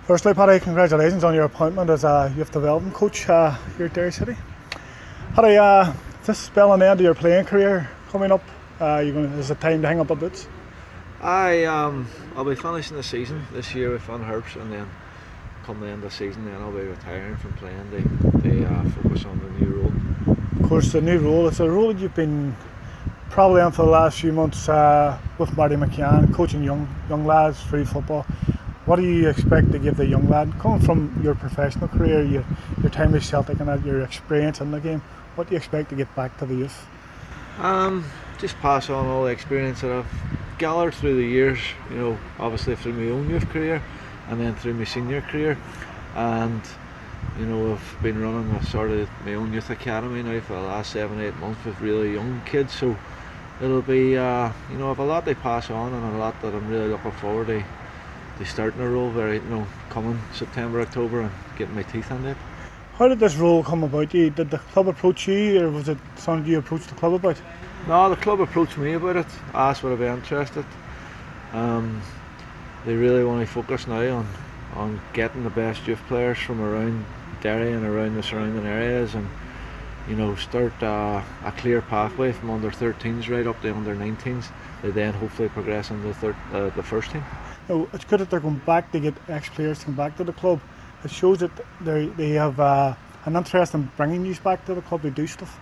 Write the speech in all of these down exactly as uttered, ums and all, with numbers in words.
Firstly, Paddy, congratulations on your appointment as a youth development coach uh, here at Derry City. Paddy, uh, this spell an end to your playing career coming up. Uh, you going is it time to hang up the boots? I um I'll be finishing the season this year with Van Herps, and then come the end of the season, then I'll be retiring from playing to, to uh, focus on the new role. Of course, the new role. It's a role that you've been probably on for the last few months uh, with Marty McCann, coaching young young lads through football. What do you expect to give the young lad, coming from your professional career, your, your time with Celtic and that, your experience in the game? What do you expect to get back to the youth? Um, just pass on all the experience that I've gathered through the years. You know, obviously through my own youth career, and then through my senior career, and you know, I've been running a sort of my own youth academy now for the last seven, eight months with really young kids. So it'll be, uh, you know, I have a lot to pass on, and a lot that I'm really looking forward to. They starting a role very, you know, coming September, October, and getting my teeth into it. How did this role come about? You did the club approach you, or was it something you approached the club about? No, the club approached me about it. Asked would I be interested. Um, they really want to focus now on on getting the best youth players from around Derry and around the surrounding areas, and you know, start uh, a clear pathway from under thirteens right up to under nineteens. They then hopefully progress into the, third, uh, the first team. Now, it's good that they're going back to get ex-players to come back to the club. It shows that they they have uh, an interest in bringing you back to the club to do stuff.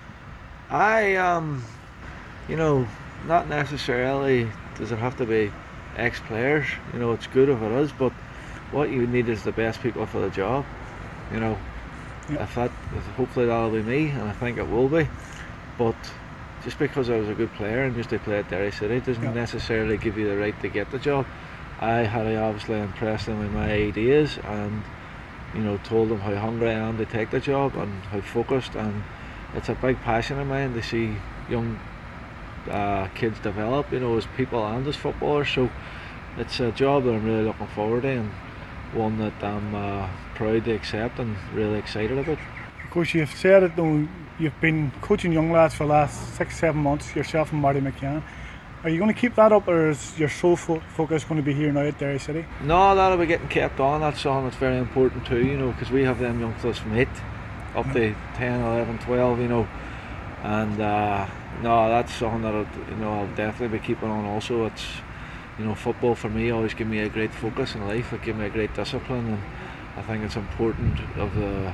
I, um, you know, not necessarily does it have to be ex-players. You know, it's good if it is, but what you need is the best people for the job. You know, yeah. if that, if hopefully that'll be me, and I think it will be. But just because I was a good player and used to play at Derry City doesn't yeah. necessarily give you the right to get the job. I had to obviously impress them with my ideas, and you know, told them how hungry I am to take the job and how focused, and it's a big passion of mine to see young uh, kids develop, you know, as people and as footballers. So it's a job that I'm really looking forward to, and one that I'm uh, proud to accept and really excited about. Of course, you've said it though, you've been coaching young lads for the last six, seven months, yourself and Marty McCann. Are you going to keep that up, or is your sole fo- focus going to be here now at Derry City? No, that'll be getting kept on. That's something that's very important too, you know, because we have them youngsters from eight up yeah. to ten, eleven, twelve, you know, and uh, no, that's something that I'll, you know, I'll definitely be keeping on also. It's, you know, football for me always give me a great focus in life. It give me a great discipline, and I think it's important of the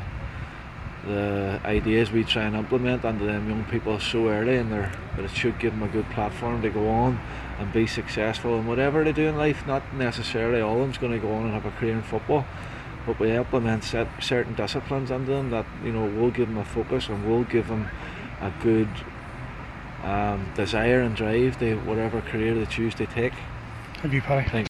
the ideas we try and implement onto them young people so early in their, but it should give them a good platform to go on and be successful in whatever they do in life. Not necessarily all of them's going to go on and have a career in football, but we implement set, certain disciplines into them that, you know, will give them a focus and will give them a good um, desire and drive to whatever career they choose to take. Thank you, Paddy. Thank